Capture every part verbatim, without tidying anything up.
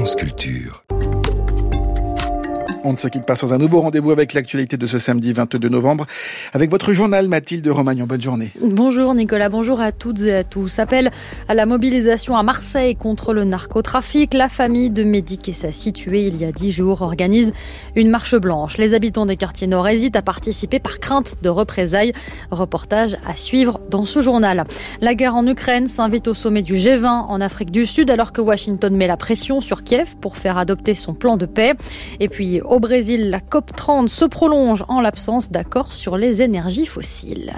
France Culture. On ne se quitte pas sans un nouveau rendez-vous avec l'actualité de ce samedi vingt-deux novembre. Avec votre journal, Mathilde Romagnan. Bonne journée. Bonjour Nicolas, bonjour à toutes et à tous. Appel à la mobilisation à Marseille contre le narcotrafic. La famille de Mehdi Kessassi, tué il y a dix jours, organise une marche blanche. Les habitants des quartiers nord hésitent à participer par crainte de représailles. Reportage à suivre dans ce journal. La guerre en Ukraine s'invite au sommet du G vingt en Afrique du Sud alors que Washington met la pression sur Kiev pour faire adopter son plan de paix. Et puis au Brésil, la COP trente se prolonge en l'absence d'accord sur les énergies fossiles.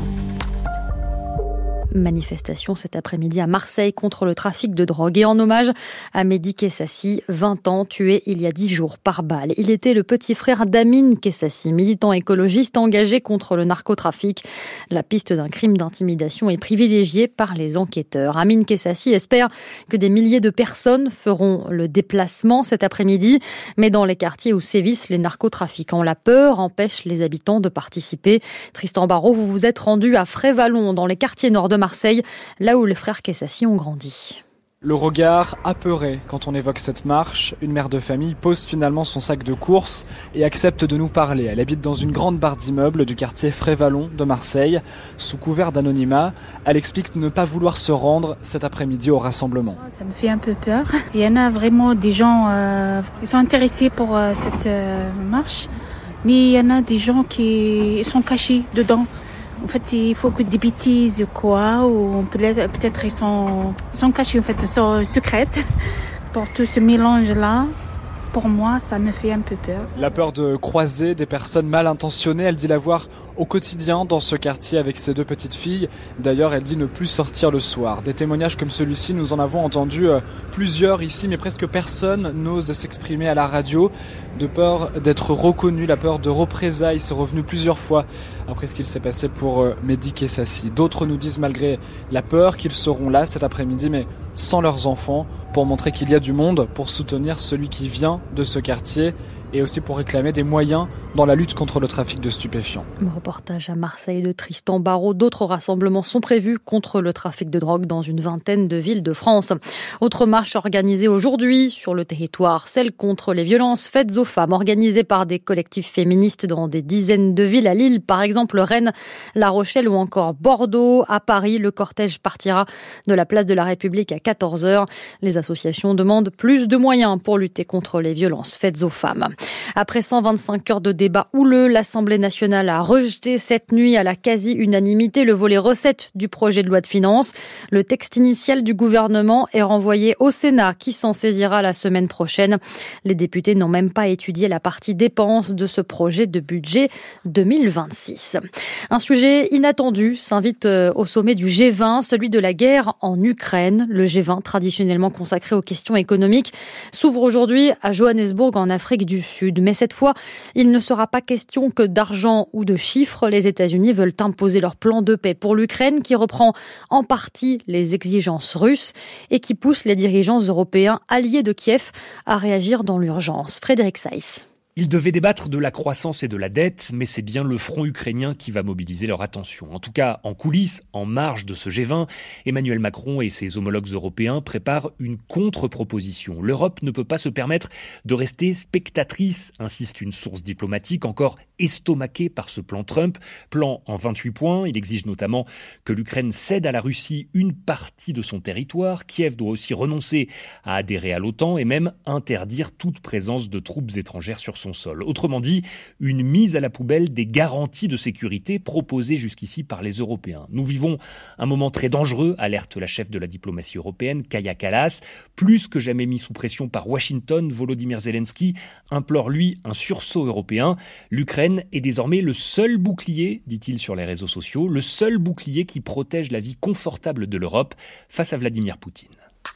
Manifestation cet après-midi à Marseille contre le trafic de drogue et en hommage à Mehdi Kessassi, vingt ans, tué il y a dix jours par balle. Il était le petit frère d'Amine Kessassi, militant écologiste engagé contre le narcotrafic. La piste d'un crime d'intimidation est privilégiée par les enquêteurs. Amine Kessassi espère que des milliers de personnes feront le déplacement cet après-midi, mais dans les quartiers où sévissent les narcotrafiquants, la peur empêche les habitants de participer. Tristan Barraud, vous vous êtes rendu à Frévalon, dans les quartiers nord de Marseille, là où les frères Kessassi ont grandi. Le regard apeuré quand on évoque cette marche, une mère de famille pose finalement son sac de courses et accepte de nous parler. Elle habite dans une grande barre d'immeubles du quartier Frévalon de Marseille. Sous couvert d'anonymat, elle explique ne pas vouloir se rendre cet après-midi au rassemblement. Ça me fait un peu peur. Il y en a vraiment des gens euh, qui sont intéressés pour euh, cette euh, marche, mais il y en a des gens qui sont cachés dedans. En fait, il faut que des bêtises quoi, ou peut-être, peut-être ils sont, ils sont cachés, en fait, ils sont secrètes. Pour tout ce mélange-là, pour moi, ça me fait un peu peur. La peur de croiser des personnes mal intentionnées, elle dit l'avoir au quotidien dans ce quartier avec ses deux petites filles. D'ailleurs, elle dit ne plus sortir le soir. Des témoignages comme celui-ci, nous en avons entendu plusieurs ici, mais presque personne n'ose s'exprimer à la radio. De peur d'être reconnu, la peur de représailles, c'est revenu plusieurs fois après ce qu'il s'est passé pour Mehdi Kessassi. D'autres nous disent malgré la peur qu'ils seront là cet après-midi, mais sans leurs enfants, pour montrer qu'il y a du monde, pour soutenir celui qui vient de ce quartier et aussi pour réclamer des moyens dans la lutte contre le trafic de stupéfiants. Reportage à Marseille de Tristan Barraud. D'autres rassemblements sont prévus contre le trafic de drogue dans une vingtaine de villes de France. Autre marche organisée aujourd'hui sur le territoire, celle contre les violences faites aux femmes, organisée par des collectifs féministes dans des dizaines de villes. À Lille, par exemple, Rennes, La Rochelle ou encore Bordeaux. À Paris, le cortège partira de la place de la République à quatorze heures. Les associations demandent plus de moyens pour lutter contre les violences faites aux femmes. Après cent vingt-cinq heures de débat houleux, l'Assemblée nationale a rejeté cette nuit à la quasi-unanimité le volet recettes du projet de loi de finances. Le texte initial du gouvernement est renvoyé au Sénat qui s'en saisira la semaine prochaine. Les députés n'ont même pas étudié la partie dépenses de ce projet de budget deux mille vingt-six. Un sujet inattendu s'invite au sommet du G vingt, celui de la guerre en Ukraine. Le G vingt, traditionnellement consacré aux questions économiques, s'ouvre aujourd'hui à Johannesburg en Afrique du Sud. Mais cette fois, il ne sera pas question que d'argent ou de chiffres. Les États-Unis veulent imposer leur plan de paix pour l'Ukraine qui reprend en partie les exigences russes et qui pousse les dirigeants européens alliés de Kiev à réagir dans l'urgence. Frédéric Saïs. Ils devaient débattre de la croissance et de la dette, mais c'est bien le front ukrainien qui va mobiliser leur attention. En tout cas, en coulisses, en marge de ce G vingt, Emmanuel Macron et ses homologues européens préparent une contre-proposition. L'Europe ne peut pas se permettre de rester spectatrice, insiste une source diplomatique encore estomaquée par ce plan Trump. Plan en vingt-huit points, il exige notamment que l'Ukraine cède à la Russie une partie de son territoire. Kiev doit aussi renoncer à adhérer à l'OTAN et même interdire toute présence de troupes étrangères sur son sol. Autrement dit, une mise à la poubelle des garanties de sécurité proposées jusqu'ici par les Européens. Nous vivons un moment très dangereux, alerte la chef de la diplomatie européenne, Kaja Kallas. Plus que jamais mis sous pression par Washington, Volodymyr Zelensky implore lui un sursaut européen. L'Ukraine est désormais le seul bouclier, dit-il sur les réseaux sociaux, le seul bouclier qui protège la vie confortable de l'Europe face à Vladimir Poutine.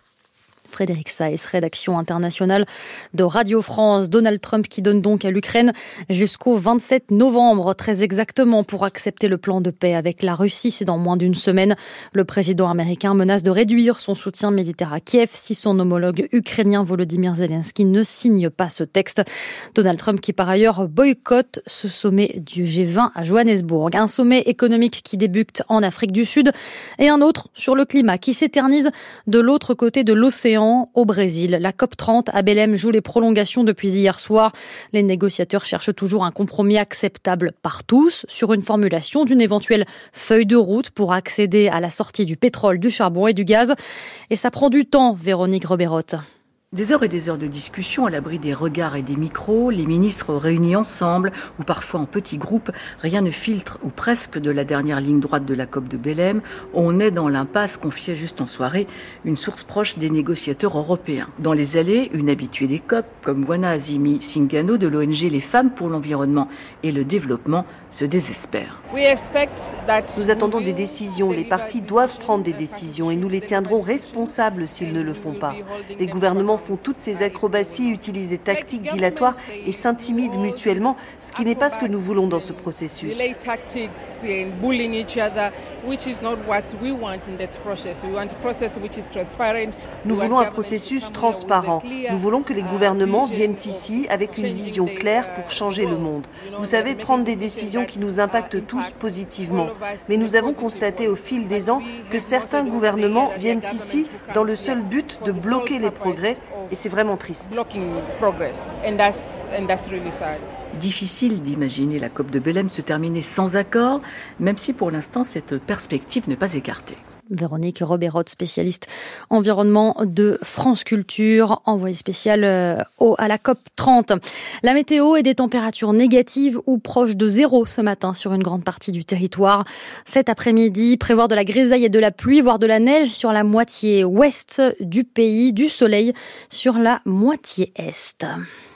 Frédéric Saïs, rédaction internationale de Radio France. Donald Trump qui donne donc à l'Ukraine jusqu'au vingt-sept novembre, très exactement, pour accepter le plan de paix avec la Russie. C'est dans moins d'une semaine. Le président américain menace de réduire son soutien militaire à Kiev si son homologue ukrainien Volodymyr Zelensky ne signe pas ce texte. Donald Trump qui par ailleurs boycotte ce sommet du G vingt à Johannesburg. Un sommet économique qui débute en Afrique du Sud et un autre sur le climat qui s'éternise de l'autre côté de l'océan. Maintenant, au Brésil, la COP trente à Belém joue les prolongations depuis hier soir. Les négociateurs cherchent toujours un compromis acceptable par tous sur une formulation d'une éventuelle feuille de route pour accéder à la sortie du pétrole, du charbon et du gaz. Et ça prend du temps, Véronique Roberotte. Des heures et des heures de discussion à l'abri des regards et des micros, les ministres réunis ensemble ou parfois en petits groupes, rien ne filtre ou presque de la dernière ligne droite de la COP de Belém. On est dans l'impasse, confiait juste en soirée une source proche des négociateurs européens. Dans les allées, une habituée des COP, comme Wana Azimi Singano de l'O N G Les Femmes pour l'Environnement et le Développement, se désespère. Nous attendons des décisions, les partis doivent prendre des décisions et nous les tiendrons responsables s'ils ne le font pas. Les gouvernements font toutes ces acrobaties, utilisent des tactiques dilatoires et s'intimident mutuellement, ce qui n'est pas ce que nous voulons dans ce processus. Nous voulons un processus transparent. Nous voulons que les gouvernements viennent ici avec une vision claire pour changer le monde. Vous savez, prendre des décisions qui nous impactent tous positivement. Mais nous avons constaté au fil des ans que certains gouvernements viennent ici dans le seul but de bloquer les progrès. Et c'est vraiment triste. Difficile d'imaginer la COP de Belém se terminer sans accord, même si pour l'instant cette perspective n'est pas écartée. Véronique Roberotte, spécialiste environnement de France Culture, envoyée spéciale à la COP trente. La météo et des températures négatives ou proches de zéro ce matin sur une grande partie du territoire. Cet après-midi, prévoir de la grisaille et de la pluie, voire de la neige sur la moitié ouest du pays, du soleil sur la moitié est.